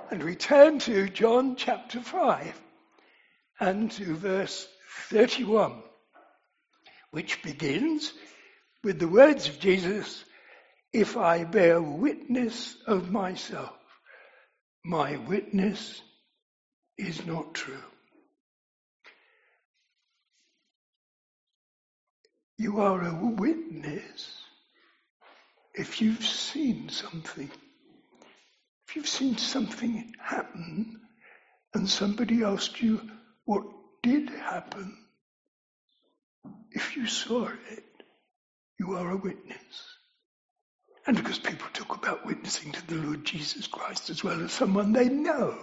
And we turn to John chapter 5 and to verse 31, which begins with the words of Jesus, "If I bear witness of myself, my witness is not true." You are a witness if you've seen something. If you've seen something happen and somebody asked you what did happen, if you saw it, you are a witness. And because people talk about witnessing to the Lord Jesus Christ as well as someone they know.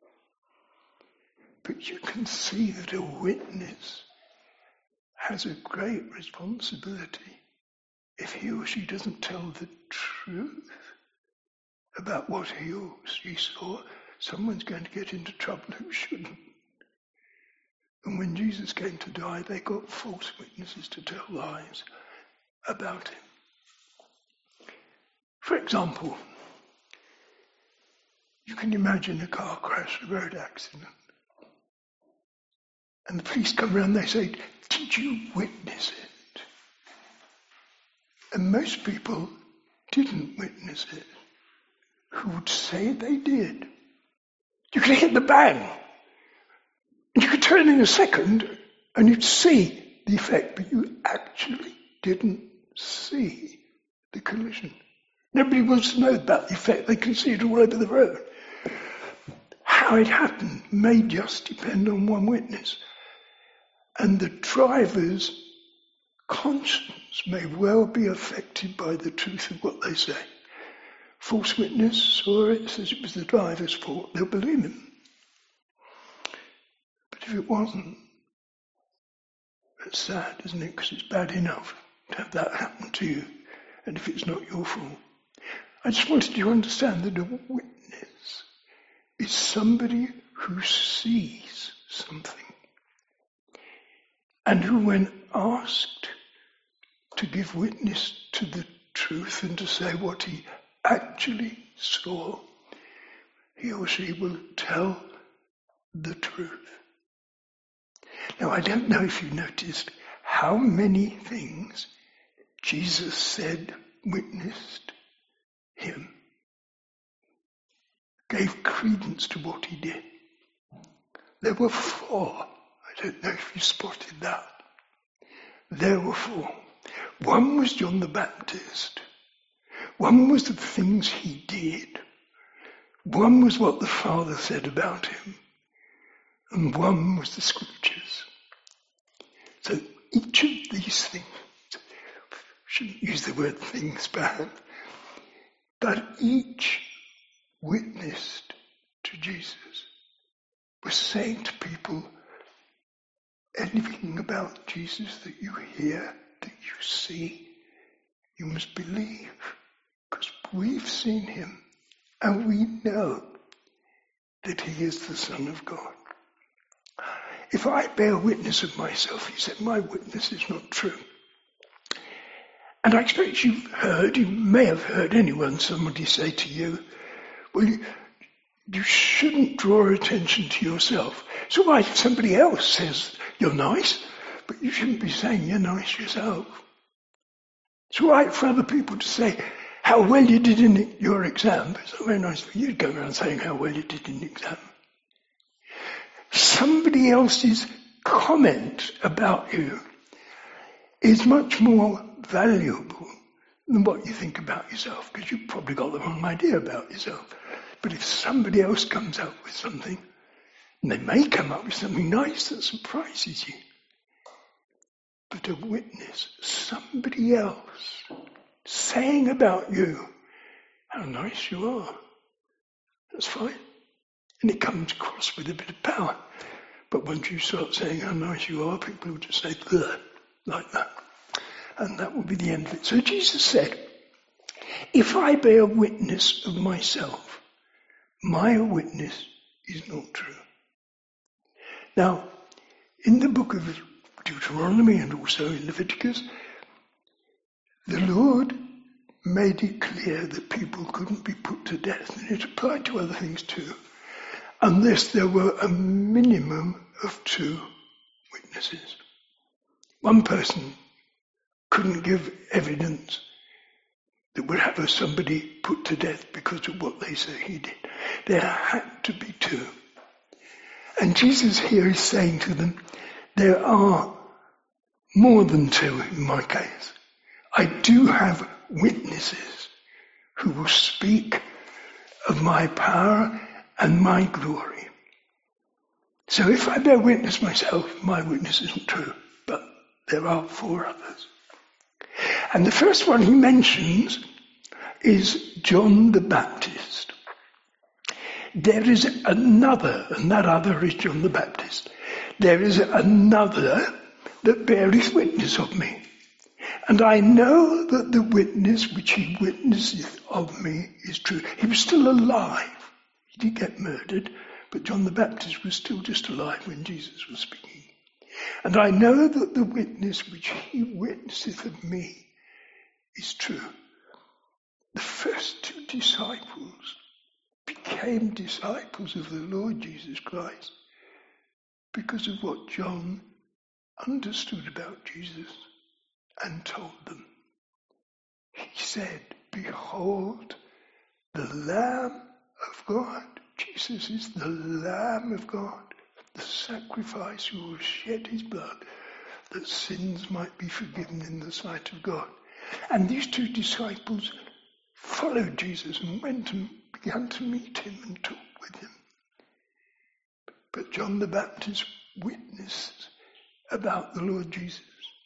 But you can see that a witness has a great responsibility. If he or she doesn't tell the truth about what he or she saw, someone's going to get into trouble who shouldn't. And when Jesus came to die, they got false witnesses to tell lies about him. For example, you can imagine a car crash, a road accident. And the police come around, they say, "Did you witness it?" And most people didn't witness it. Who would say they did? You could hit the bang. You could turn in a second and you'd see the effect, but you actually didn't see the collision. Nobody wants to know about the effect. They can see it all over the road. How it happened may just depend on one witness. And the driver's conscience may well be affected by the truth of what they say. False witness saw it, says it was the driver's fault, they'll believe him. But if it wasn't, it's sad, isn't it? Because it's bad enough to have that happen to you, and if it's not your fault. I just wanted you to understand that a witness is somebody who sees something, and who, when asked to give witness to the truth and to say what he actually saw, he or she will tell the truth. Now, I don't know if you noticed how many things Jesus said witnessed him, gave credence to what he did. There were 4. I don't know if you spotted that. There were 4. One was John the Baptist. One was the things he did. One was what the Father said about him. And one was the scriptures. So each of these things, shouldn't use the word things bad, but each witnessed to Jesus, was saying to people, anything about Jesus that you hear, that you see, you must believe. Because we've seen him and we know that he is the Son of God. If I bear witness of myself, he said, my witness is not true. And I expect you may have heard somebody say to you, well, you shouldn't draw attention to yourself. It's all right if somebody else says you're nice, but you shouldn't be saying you're nice yourself. It's all right for other people to say how well you did in your exam, but it's not very nice for you to go around saying how well you did in the exam. Somebody else's comment about you is much more valuable than what you think about yourself, because you've probably got the wrong idea about yourself. But if somebody else comes up with something, and they may come up with something nice that surprises you, but a witness, somebody else saying about you how nice you are, that's fine. And it comes across with a bit of power. But once you start saying how nice you are, people will just say, ugh, like that. And that will be the end of it. So Jesus said, if I bear witness of myself, my witness is not true. Now, in the book of Deuteronomy and also in Leviticus, the Lord made it clear that people couldn't be put to death, and it applied to other things too. unless there were a minimum of 2 witnesses. One person couldn't give evidence that would have somebody put to death because of what they say he did. There had to be 2. And Jesus here is saying to them, there are more than 2 in my case. I do have witnesses who will speak of my power and my glory. So if I bear witness myself, my witness isn't true, but there are 4 others. And the first one he mentions is John the Baptist. There is another, and that other is John the Baptist. There is another that beareth witness of me. And I know that the witness which he witnesseth of me is true. He was still alive. He did get murdered, but John the Baptist was still just alive when Jesus was speaking. And I know that the witness which he witnesseth of me is true. The first 2 disciples became disciples of the Lord Jesus Christ because of what John understood about Jesus and told them. He said, behold, the Lamb of God. Jesus is the Lamb of God, the sacrifice who will shed his blood that sins might be forgiven in the sight of God. And these 2 disciples followed Jesus and went and began to meet him and talk with him. But John the Baptist witnessed about the Lord Jesus.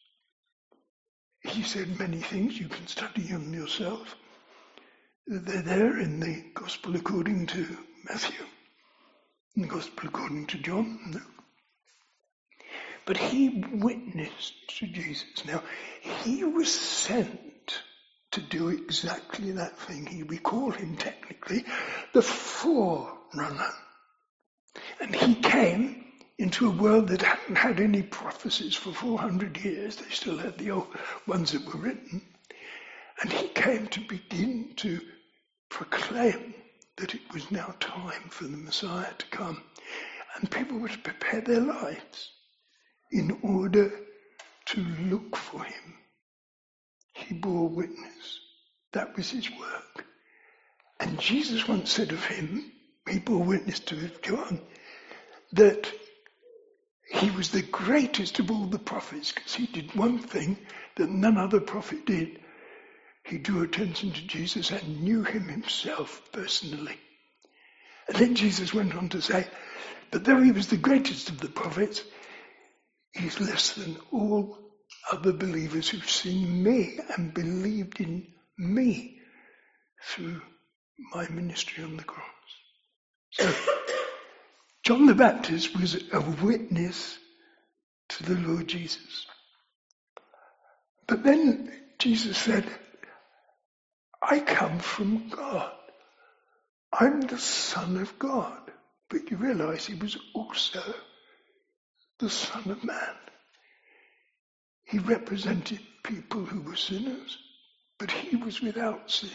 He said many things, you can study them yourself. They're there in the Gospel according to Matthew, in the Gospel according to John. No. But he witnessed to Jesus. Now, he was sent to do exactly that thing. We call him technically the forerunner. And he came into a world that hadn't had any prophecies for 400 years. They still had the old ones that were written. And he came to begin to proclaim that it was now time for the Messiah to come. And people were to prepare their lives in order to look for him. He bore witness. That was his work. And Jesus once said of him, he bore witness to John, that he was the greatest of all the prophets because he did one thing that none other prophet did. He drew attention to Jesus and knew him himself personally. And then Jesus went on to say, but though he was the greatest of the prophets, he's less than all other believers who've seen me and believed in me through my ministry on the cross. So, John the Baptist was a witness to the Lord Jesus. But then Jesus said, I come from God. I'm the Son of God. But you realize he was also the Son of Man. He represented people who were sinners, but he was without sin.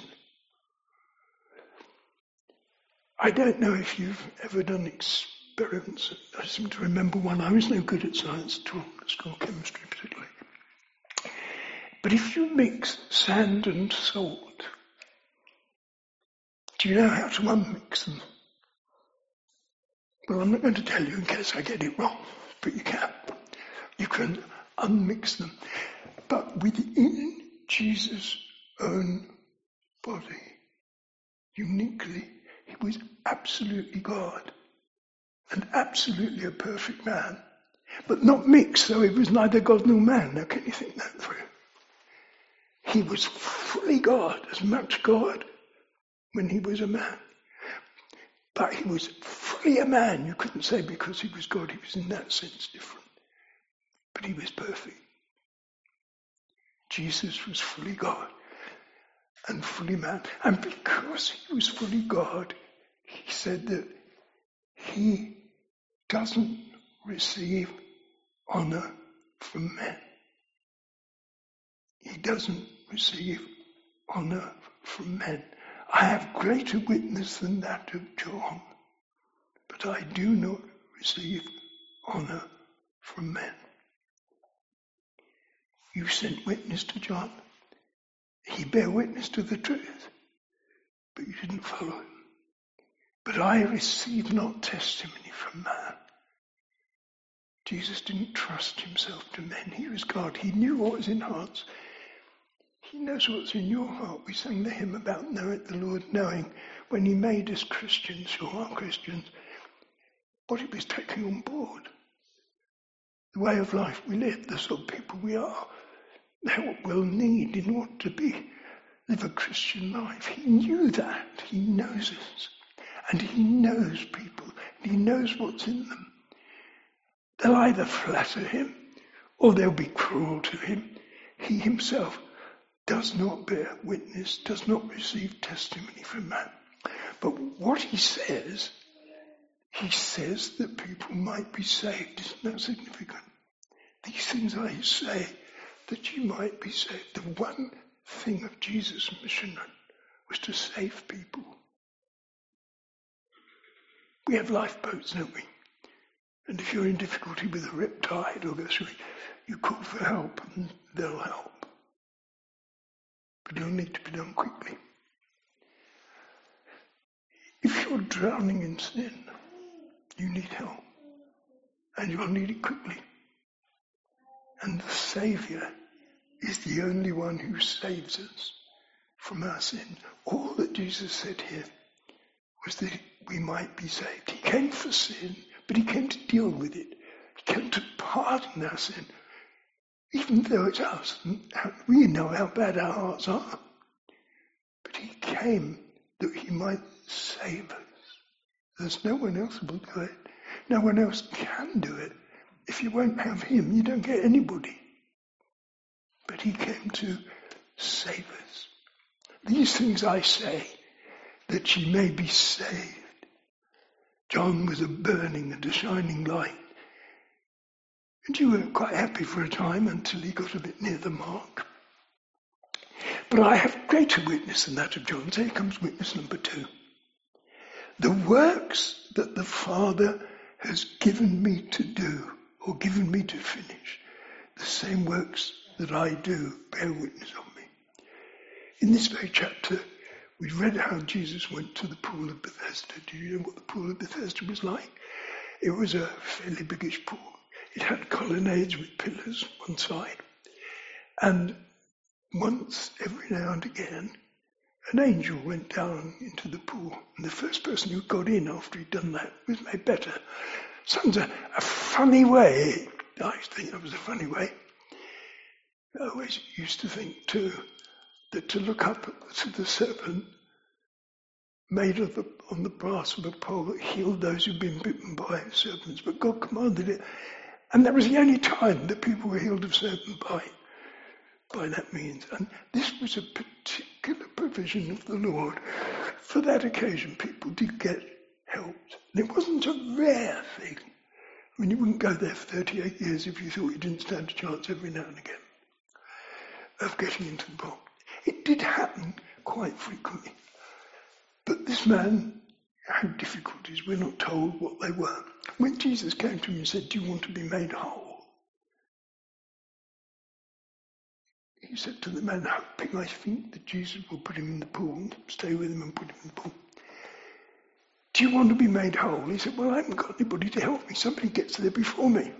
I don't know if you've ever done experiments. I seem to remember one. I was no good at science at all, at school, chemistry particularly. But if you mix sand and salt, do you know how to unmix them? Well, I'm not going to tell you in case I get it wrong, but you can. You can unmix them. But within Jesus' own body, uniquely, he was absolutely God and absolutely a perfect man, but not mixed, so he was neither God nor man. Now, can you think that through? He was fully God, as much God when he was a man. But he was fully a man. You couldn't say because he was God, he was in that sense different. But he was perfect. Jesus was fully God and fully man. And because he was fully God, he said that he doesn't receive honor from men. He doesn't receive honor from men. I have greater witness than that of John, but I do not receive honor from men. You sent witness to John. He bare witness to the truth, but you didn't follow him. But I receive not testimony from man. Jesus didn't trust himself to men. He was God. He knew what was in hearts. He knows what's in your heart. We sang the hymn about knowing the Lord, knowing when he made us Christians, who are Christians, what he was taking on board. The way of life we live, the sort of people we are, what we'll need in order to live a Christian life. He knew that. He knows us. And he knows people. And he knows what's in them. They'll either flatter him or they'll be cruel to him. He himself does not bear witness, does not receive testimony from man. But what he says that people might be saved. Isn't that significant? These things I say, that you might be saved. The one thing of Jesus' mission was to save people. We have lifeboats, don't we? And if you're in difficulty with a riptide or go through, you call for help and they'll help. But it'll need to be done quickly. If you're drowning in sin, you need help. And you'll need it quickly. And the Saviour is the only one who saves us from our sin. All that Jesus said here was that we might be saved. He came for sin, but he came to deal with it. He came to pardon our sin. Even though it's us, we know how bad our hearts are. But he came that he might save us. There's no one else who will do it. No one else can do it. If you won't have him, you don't get anybody. But he came to save us. These things I say, that ye may be saved. John was a burning and a shining light. And you were quite happy for a time until he got a bit near the mark. But I have greater witness than that of John. So here comes witness number 2. The works that the Father has given me to do, or given me to finish, the same works that I do bear witness of me. In this very chapter, we read how Jesus went to the pool of Bethesda. Do you know what the pool of Bethesda was like? It was a fairly biggish pool. It had colonnades with pillars one side. And once every now and again, an angel went down into the pool. And the first person who got in after he'd done that was made better. Sounds a funny way. I used to think that was a funny way. I always used to think too, that to look up to the serpent made on the brass of a pole that healed those who'd been bitten by serpents. But God commanded it. And that was the only time that people were healed of serpent bite by that means. And this was a particular provision of the Lord. For that occasion, people did get helped. And it wasn't a rare thing. I mean, you wouldn't go there for 38 years if you thought you didn't stand a chance every now and again of getting into the pool. It did happen quite frequently. But this man had difficulties. We're not told what they were. When Jesus came to him and said, "Do you want to be made whole?" He said to the man, hoping, I think, that Jesus will put him in the pool and stay with him and put him in the pool. "Do you want to be made whole?" He said, "Well, I haven't got anybody to help me. Somebody gets there before me."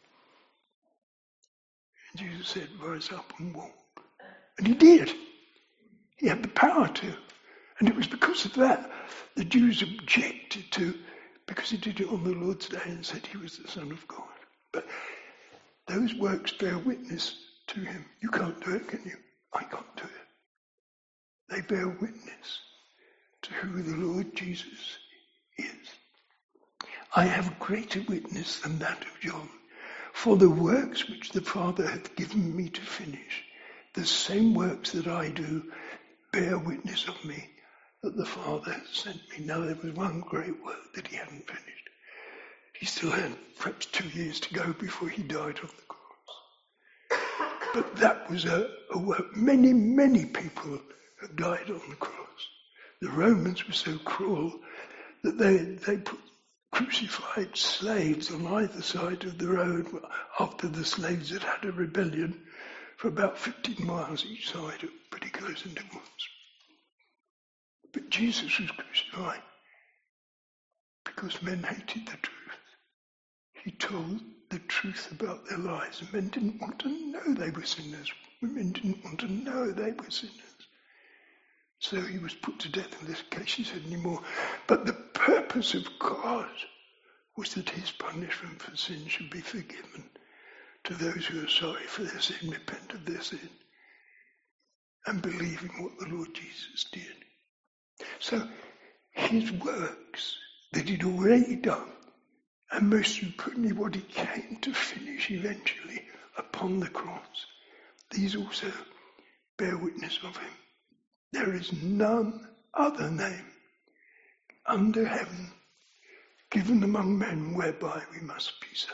And Jesus said, "Rise up and walk." And he did. He had the power to. And it was because of that the Jews objected to, because he did it on the Lord's day and said he was the Son of God. But those works bear witness to him. You can't do it, can you? I can't do it. They bear witness to who the Lord Jesus is. I have greater witness than that of John. For the works which the Father hath given me to finish, the same works that I do, bear witness of me, that the Father has sent me. Now there was one great work that he hadn't finished. He still had perhaps 2 years to go before he died on the cross. But that was a work. Many, many people have died on the cross. The Romans were so cruel that they put crucified slaves on either side of the road after the slaves had had a rebellion for about 15 miles each side, pretty close intervals. But Jesus was crucified because men hated the truth. He told the truth about their lives, and men didn't want to know they were sinners. Women didn't want to know they were sinners. So he was put to death in this case, he said anymore. But the purpose of God was that his punishment for sin should be forgiven to those who are sorry for their sin, repent of their sin, and believe in what the Lord Jesus did. So his works that he'd already done, and most importantly what he came to finish eventually upon the cross, these also bear witness of him. There is none other name under heaven given among men whereby we must be saved.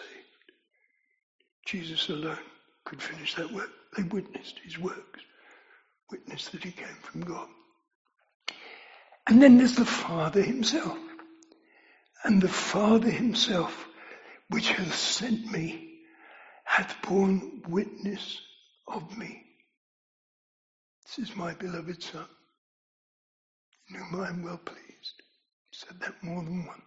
Jesus alone could finish that work. They witnessed his works, witnessed that he came from God. And then there's the Father himself. And the Father himself, which has sent me, hath borne witness of me. This is my beloved Son, in whom I am well pleased. He said that more than once.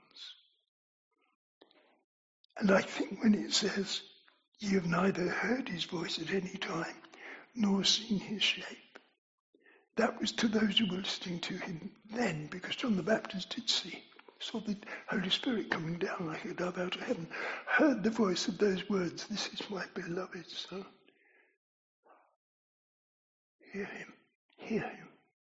And I think when it says, ye have neither heard his voice at any time, nor seen his shape, that was to those who were listening to him then, because John the Baptist did saw the Holy Spirit coming down like a dove out of heaven, heard the voice of those words, this is my beloved Son. Hear him, hear him.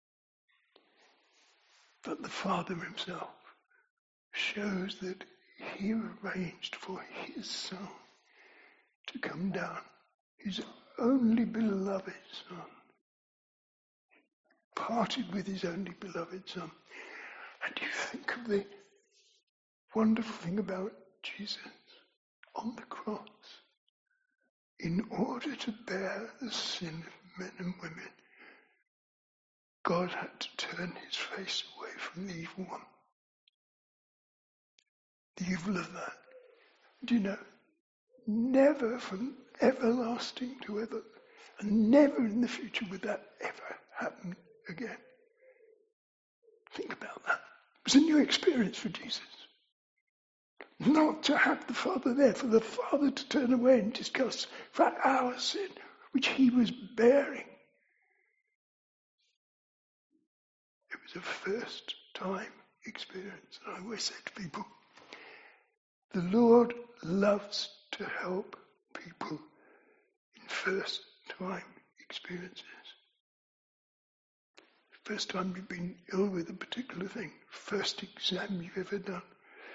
But the Father himself shows that he arranged for his Son to come down, his only beloved Son, parted with his only beloved Son. And you think of the wonderful thing about Jesus on the cross. In order to bear the sin of men and women, God had to turn his face away from the evil one. The evil of that. Do you know? Never from everlasting to ever, and never in the future would that ever happen again. Think about that. It was a new experience for Jesus. Not to have the Father there, for the Father to turn away and discuss for our sin, which he was bearing. It was a first time experience. And I always say to people, the Lord loves to help people in first time experiences. First time you've been ill with a particular thing, first exam you've ever done.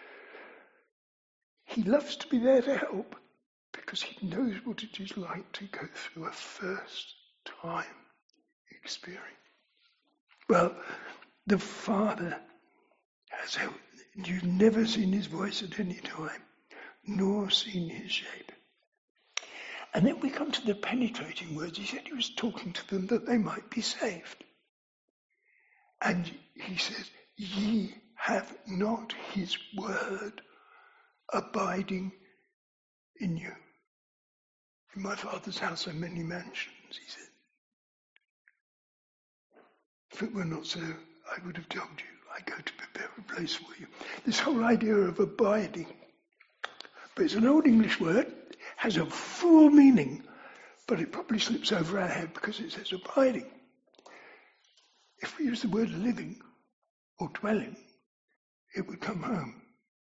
He loves to be there to help because he knows what it is like to go through a first time experience. Well, the Father has helped. You've never seen his voice at any time, nor seen his shape. And then we come to the penetrating words. He said he was talking to them that they might be saved. And he says, ye have not his word abiding in you. In my Father's house are many mansions, he said. If it were not so, I would have told you, I go to prepare a place for you. This whole idea of abiding, but it's an old English word, has a full meaning, but it probably slips over our head because it says abiding. If we use the word living or dwelling, it would come home.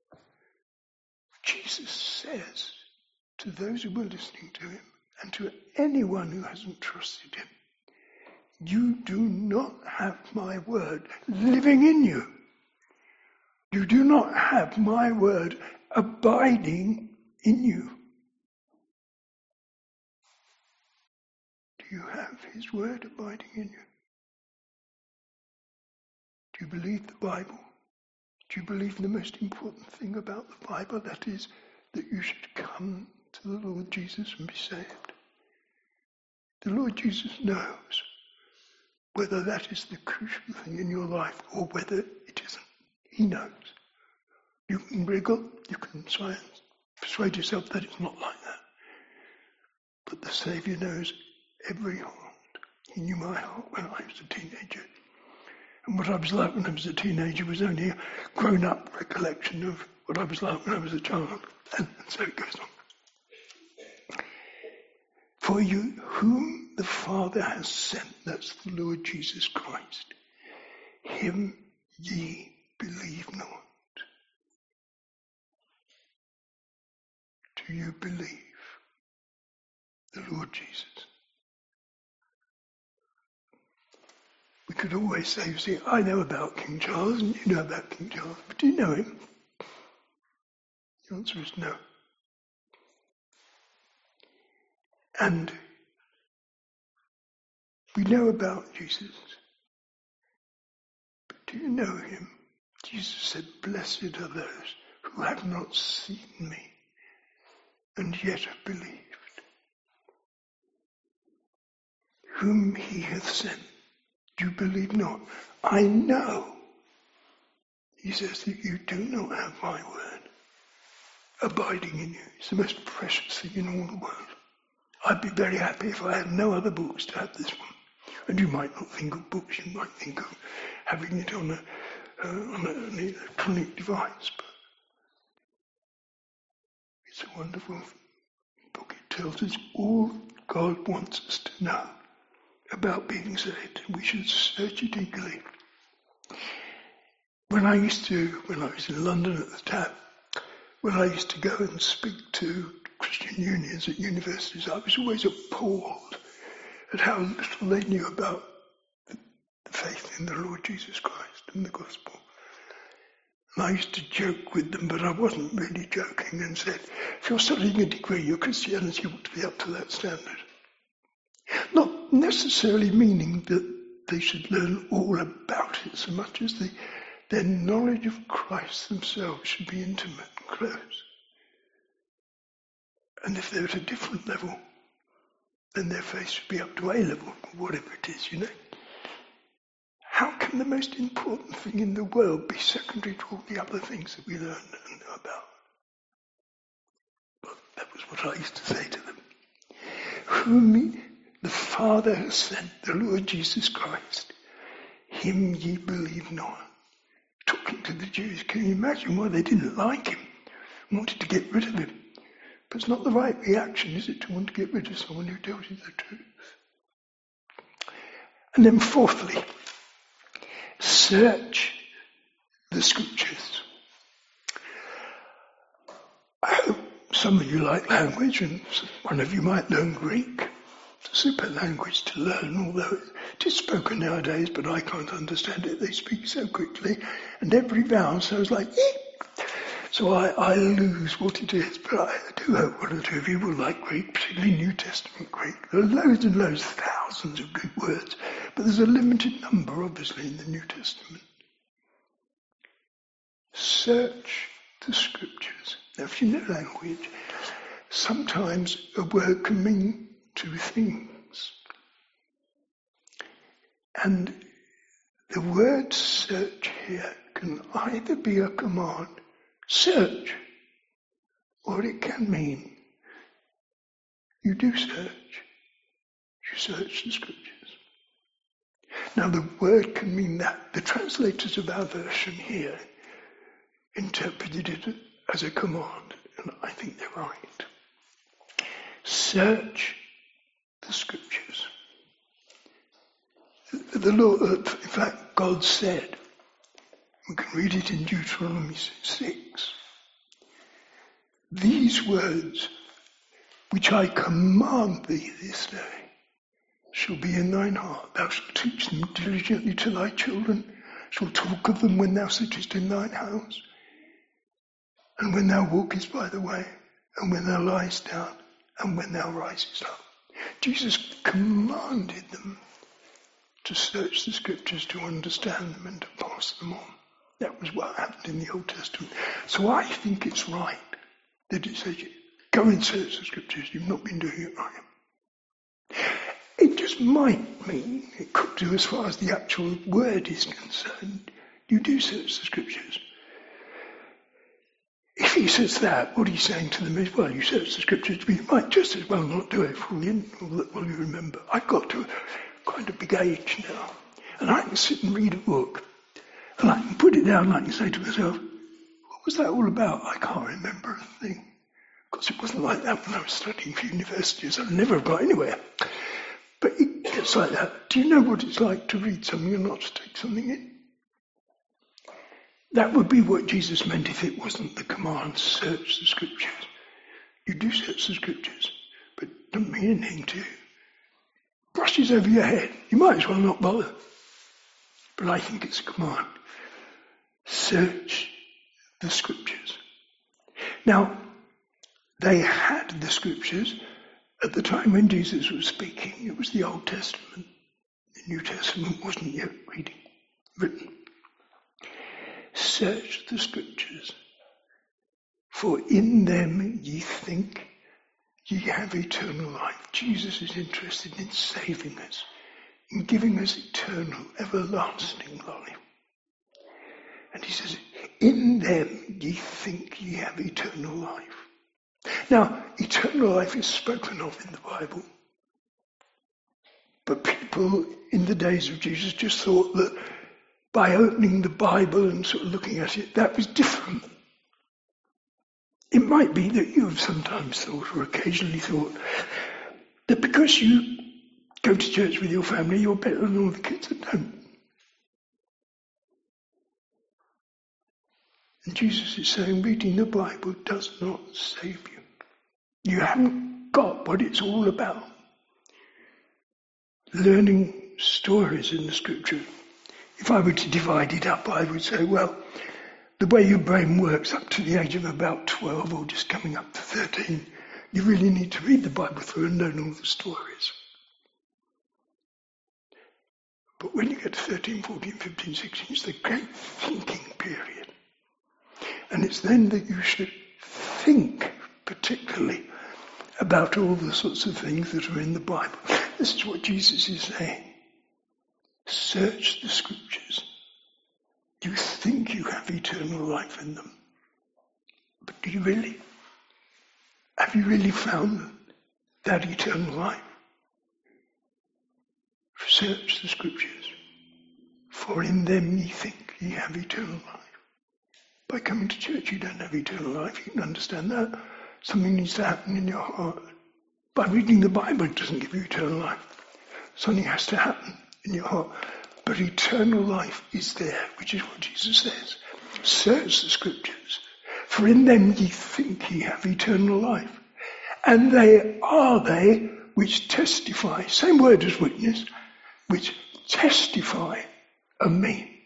Jesus says to those who were listening to him and to anyone who hasn't trusted him, you do not have my word living in you. You do not have my word abiding in you. Do you have his word abiding in you? Do you believe the Bible? Do you believe the most important thing about the Bible? That is, that you should come to the Lord Jesus and be saved. The Lord Jesus knows whether that is the crucial thing in your life or whether it isn't. He knows. You can wriggle, you can try and persuade yourself that it's not like that. But the Saviour knows every heart. He knew my heart when I was a teenager. And what I was like when I was a teenager was only a grown-up recollection of what I was like when I was a child. And so it goes on. For you, whom the Father has sent, that's the Lord Jesus Christ, him ye believe not. Do you believe the Lord Jesus? We could always say, see, I know about King Charles and you know about King Charles, but do you know him? The answer is no. And we know about Jesus, but do you know him? Jesus said, blessed are those who have not seen me and yet have believed. Whom he hath sent, you believe not. I know, he says, that you do not have my word abiding in you. It's the most precious thing in all the world. I'd be very happy if I had no other books to have this one. And you might not think of books, you might think of having it on an electronic device. But it's a wonderful book. It tells us all God wants us to know about being saved. We should search it eagerly. When I was in London at the time, when I used to go and speak to Christian unions at universities, I was always appalled at how little they knew about the faith in the Lord Jesus Christ and the gospel. And I used to joke with them, but I wasn't really joking, and said, if you're studying a degree, your Christianity ought to be up to that standard. Not necessarily meaning that they should learn all about it so much as their knowledge of Christ themselves should be intimate and close. And if they're at a different level, then their faith should be up to A level, or whatever it is, you know. How can the most important thing in the world be secondary to all the other things that we learn and know about? Well, that was what I used to say to them. Whom the Father has sent, the Lord Jesus Christ, him ye believe not. Talking to the Jews, can you imagine why they didn't like him, wanted to get rid of him? But it's not the right reaction, is it, to want to get rid of someone who tells you the truth? And then fourthly, search the scriptures. I hope some of you like language, and one of you might learn Greek. It's a super language to learn, although it is spoken nowadays, but I can't understand it. They speak so quickly, and every vowel sounds like eek. So I lose what it is, but I do hope one or two of you will like Greek, particularly New Testament Greek. There are loads and loads, thousands of Greek words, but there's a limited number, obviously, in the New Testament. Search the scriptures. Now, if you know language, sometimes a word can mean two things. And the word search here can either be a command, search, or it can mean you do search. You search the scriptures. Now the word can mean that. The translators of our version here interpreted it as a command, and I think they're right. Search the scriptures. The Lord, in fact, God said, we can read it in Deuteronomy 6, these words which I command thee this day shall be in thine heart. Thou shalt teach them diligently to thy children, shalt talk of them when thou sittest in thine house, and when thou walkest by the way, and when thou liest down, and when thou risest up. Jesus commanded them to search the scriptures, to understand them, and to pass them on. That was what happened in the Old Testament. So I think it's right that it says, go and search the scriptures, you've not been doing it right. It just might mean, it could do as far as the actual word is concerned, you do search the scriptures. if he says that, what he's saying to them is, well, you search the scriptures, but you might just as well not do it fully, and all that will you remember. I've got to quite a big age now, and I can sit and read a book, and I can put it down and I can say to myself, what was that all about? I can't remember a thing. Of course, it wasn't like that when I was studying for universities. I never got anywhere. But it gets like that. Do you know what it's like to read something and not to take something in? That would be what Jesus meant if it wasn't the command, search the scriptures. You do search the scriptures, but it doesn't mean anything to you. Brushes over your head. You might as well not bother. But I think it's a command. Search the scriptures. Now, they had the scriptures at the time when Jesus was speaking. It was the Old Testament. The New Testament wasn't yet written. Search the scriptures, for in them ye think ye have eternal life. Jesus is interested in saving us, in giving us eternal, everlasting life. And he says, in them ye think ye have eternal life. Now, eternal life is spoken of in the Bible. But people in the days of Jesus just thought that by opening the Bible and sort of looking at it, that was different. It might be that you have sometimes thought, or occasionally thought, that because you go to church with your family, you're better than all the kids that don't. And Jesus is saying, reading the Bible does not save you. You haven't got what it's all about. Learning stories in the scripture. If I were to divide it up, I would say, well, the way your brain works up to the age of about 12 or just coming up to 13, you really need to read the Bible through and learn all the stories. But when you get to 13, 14, 15, 16, it's the great thinking period. And it's then that you should think particularly about all the sorts of things that are in the Bible. This is what Jesus is saying. Search the scriptures. You think you have eternal life in them. But do you really? Have you really found that eternal life? Search the scriptures. For in them ye think ye have eternal life. By coming to church you don't have eternal life. You can understand that. Something needs to happen in your heart. By reading the Bible it doesn't give you eternal life. Something has to happen in your heart. But eternal life is there, which is what Jesus says. Search the scriptures, for in them ye think ye have eternal life. And they are they which testify, same word as witness, which testify of me.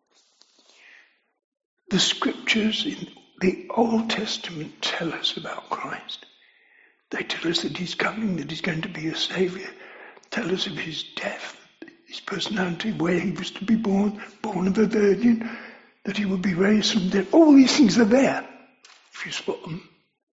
The scriptures in the Old Testament tell us about Christ. They tell us that he's coming, that he's going to be a saviour. Tell us of his death, his personality, where he was to be born of a virgin, that he would be raised from death. All these things are there, if you spot them.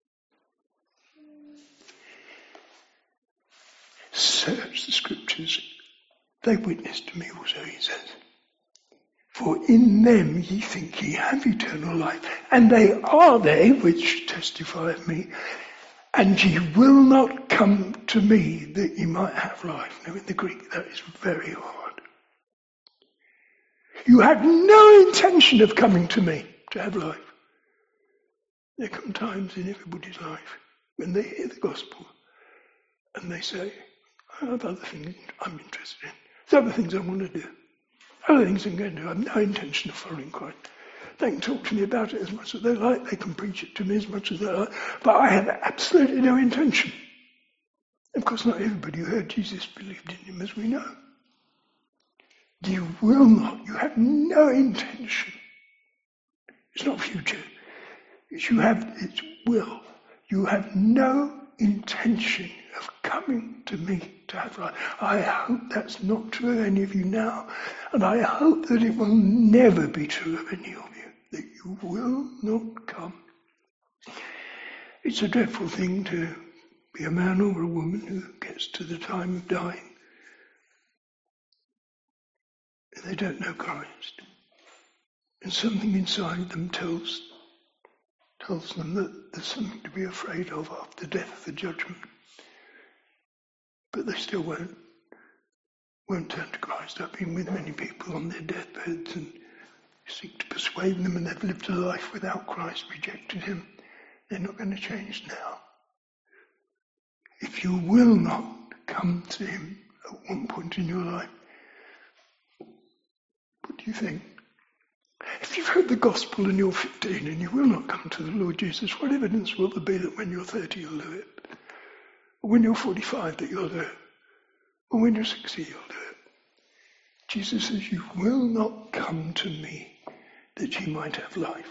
Search the scriptures. They witness to me also, he says. For in them ye think ye have eternal life, and they are they which testify of me. And ye will not come to me that ye might have life. Now in the Greek that is very hard. You had no intention of coming to me to have life. There come times in everybody's life when they hear the gospel and they say, I have other things I'm interested in. There's other things I want to do. Other things I'm going to do. I have no intention of following Christ. They can talk to me about it as much as they like. They can preach it to me as much as they like. But I have absolutely no intention. Of course, not everybody who heard Jesus believed in him, as we know. You will not. You have no intention. It's not future. It's will. You have no intention of coming to me to have life. I hope that's not true of any of you now. And I hope that it will never be true of any of you. That you will not come. It's a dreadful thing to be a man or a woman who gets to the time of dying and they don't know Christ. And something inside them tells tells them that there's something to be afraid of after death, the judgment. But they still won't turn to Christ. I've been with many people on their deathbeds and seek to persuade them, and they've lived a life without Christ, rejected him. They're not going to change now. If you will not come to him at one point in your life, what do you think? If you've heard the gospel and you're 15 and you will not come to the Lord Jesus, what evidence will there be that when you're 30 you'll do it? Or when you're 45 that you'll do it? Or when you're 60 you'll do it? Jesus says, you will not come to me that ye might have life.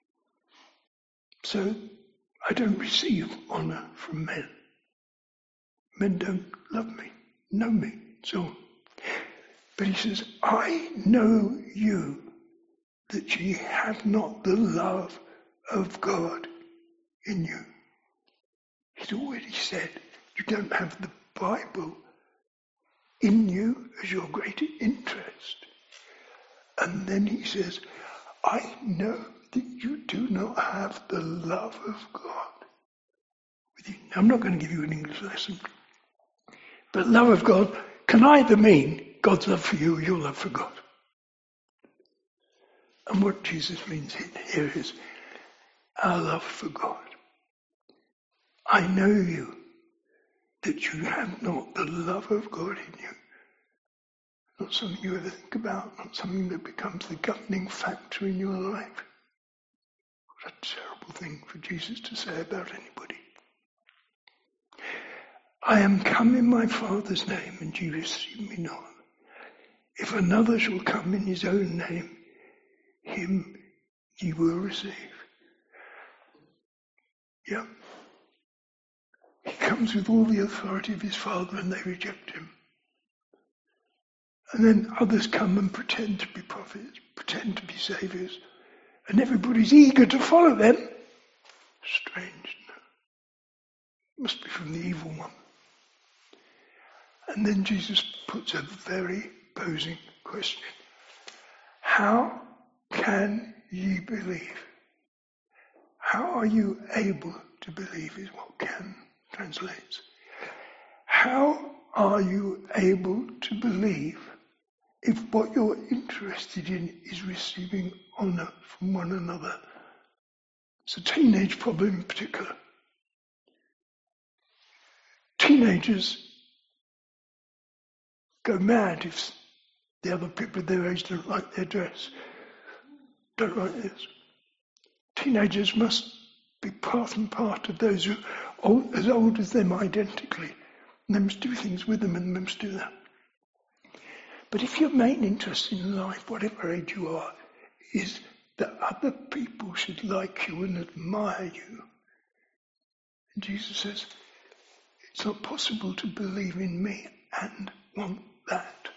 So, I don't receive honour from men. Men don't love me, know me, so on. But he says, I know you, that ye have not the love of God in you. He's already said, you don't have the Bible in you as your great interest. And then he says, I know that you do not have the love of God with you. Now, I'm not going to give you an English lesson, but love of God can either mean God's love for you or your love for God. And what Jesus means here is our love for God. I know you, that you have not the love of God in you. Not something you ever think about, not something that becomes the governing factor in your life. What a terrible thing for Jesus to say about anybody. I am come in my Father's name, and ye receive me not. If another shall come in his own name, him ye will receive. Yeah. He comes with all the authority of his Father and they reject him. And then others come and pretend to be prophets, pretend to be saviours, and everybody's eager to follow them. Strange, no? Must be from the evil one. And then Jesus puts a very posing question. How can ye believe? How are you able to believe is what can translates. How are you able to believe if what you're interested in is receiving honour from one another? It's a teenage problem in particular. Teenagers go mad if the other people of their age don't like their dress, don't like this. Teenagers must be part and part of those who are as old as them identically. And they must do things with them and they must do that. But if your main interest in life, whatever age you are, is that other people should like you and admire you, and Jesus says, it's not possible to believe in me and want that.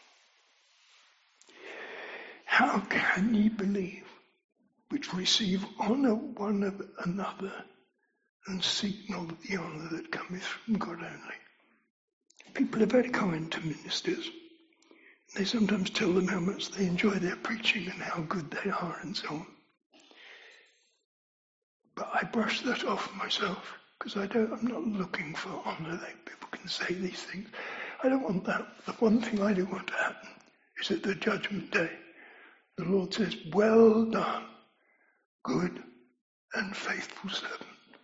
How can ye believe which receive honour one of another and seek not the honour that cometh from God only? People are very kind to ministers. They sometimes tell them how much they enjoy their preaching and how good they are and so on. But I brush that off myself because I'm not looking for honour. People can say these things. I don't want that. The one thing I do want to happen is at the judgment day, the Lord says, well done, good and faithful servant.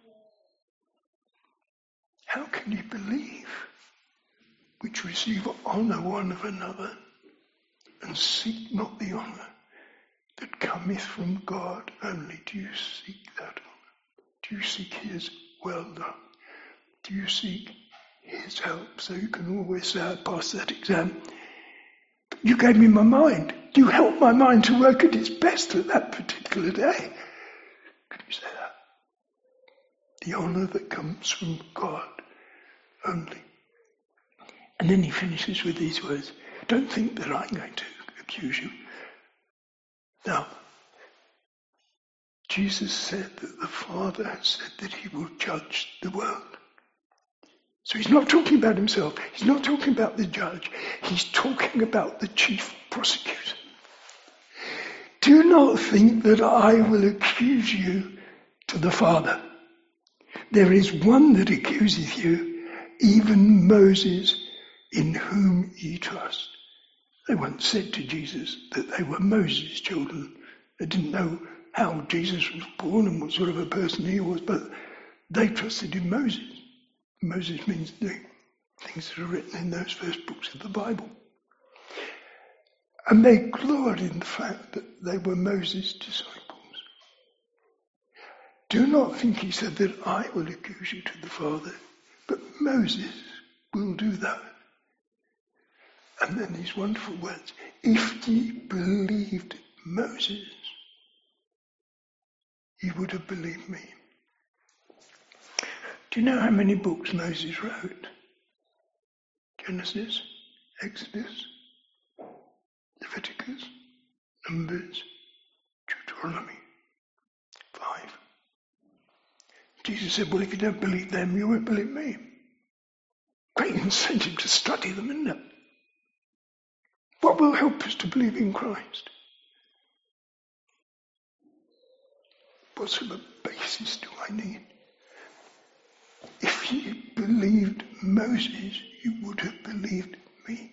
How can you believe which receive honour one of another and seek not the honour that cometh from God only? Do you seek that honour? Do you seek his well done? Do you seek his help so you can always say, I passed that exam? You gave me my mind. You helped my mind to work at its best at that particular day. Can you say that? The honour that comes from God only. And then he finishes with these words. Don't think that I'm going to accuse you. Now, Jesus said that the Father has said that he will judge the world. So he's not talking about himself. He's not talking about the judge. He's talking about the chief prosecutor. Do not think that I will accuse you to the Father. There is one that accuseth you, even Moses, in whom ye trust. They once said to Jesus that they were Moses' children. They didn't know how Jesus was born and what sort of a person he was, but they trusted in Moses. Moses means the things that are written in those first books of the Bible. And they gloried in the fact that they were Moses' disciples. Do not think, he said, that I will accuse you to the Father, but Moses will do that. And then these wonderful words, if ye believed Moses, ye would have believed me. Do you know how many books Moses wrote? Genesis, Exodus, Leviticus, Numbers, Deuteronomy. 5. Jesus said, well, if you don't believe them, you won't believe me. Great incentive to study them, isn't it? What will help us to believe in Christ? What sort of basis do I need? If you believed Moses, you would have believed me.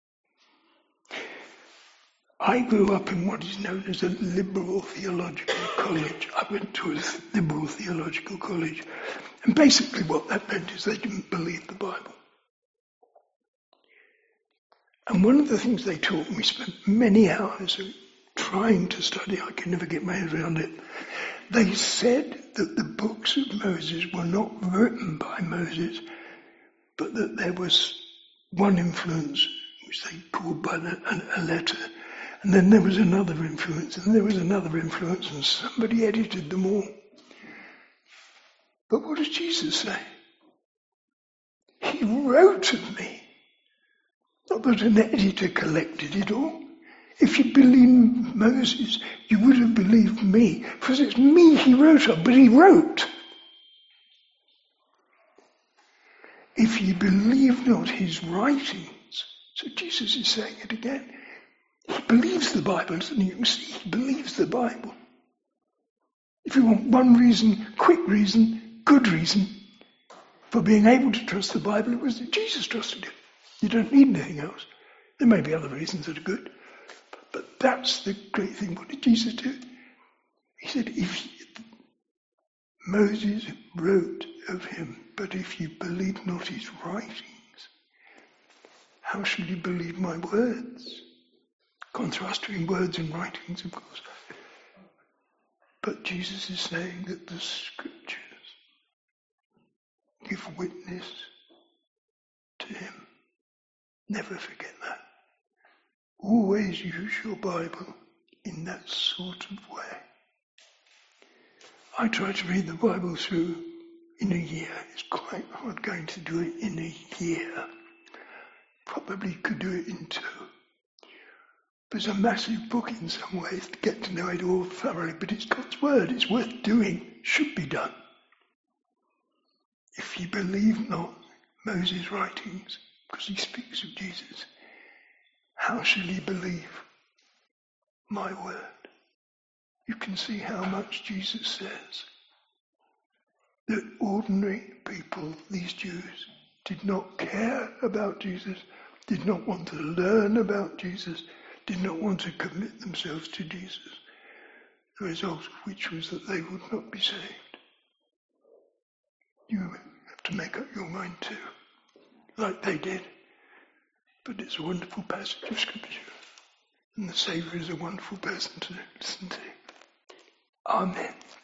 I grew up in what is known as a liberal theological college. I went to a liberal theological college. And basically what that meant is they didn't believe the Bible. And one of the things they taught me, spent many hours trying to study, I could never get my head around it. They said that the books of Moses were not written by Moses, but that there was one influence, which they called by a letter, and then there was another influence, and there was another influence, and somebody edited them all. But what does Jesus say? He wrote of me. Not that an editor collected it all. If you believe Moses, you would have believed me. Because it's me he wrote of, but he wrote. If ye believe not his writings, so Jesus is saying it again. He believes the Bible, doesn't he? You can see he believes the Bible. If you want one reason, quick reason, good reason, for being able to trust the Bible, it was that Jesus trusted it. You don't need anything else. There may be other reasons that are good, but that's the great thing. What did Jesus do? He said, Moses wrote of him, but if you believe not his writings, how shall you believe my words? Contrast between words and writings, of course. But Jesus is saying that the scriptures give witness to him. Never forget that. Always use your Bible in that sort of way. I try to read the Bible through in a year. It's quite hard going to do it in a year. Probably could do it in 2. It's a massive book in some ways to get to know it all thoroughly, but it's God's word. It's worth doing. Should be done. If ye believe not Moses' writings, because he speaks of Jesus, how shall ye believe my word? You can see how much Jesus says that ordinary people, these Jews, did not care about Jesus, did not want to learn about Jesus, did not want to commit themselves to Jesus, the result of which was that they would not be saved. You have to make up your mind too, like they did. But it's a wonderful passage of Scripture, and the Saviour is a wonderful person to listen to. Amen.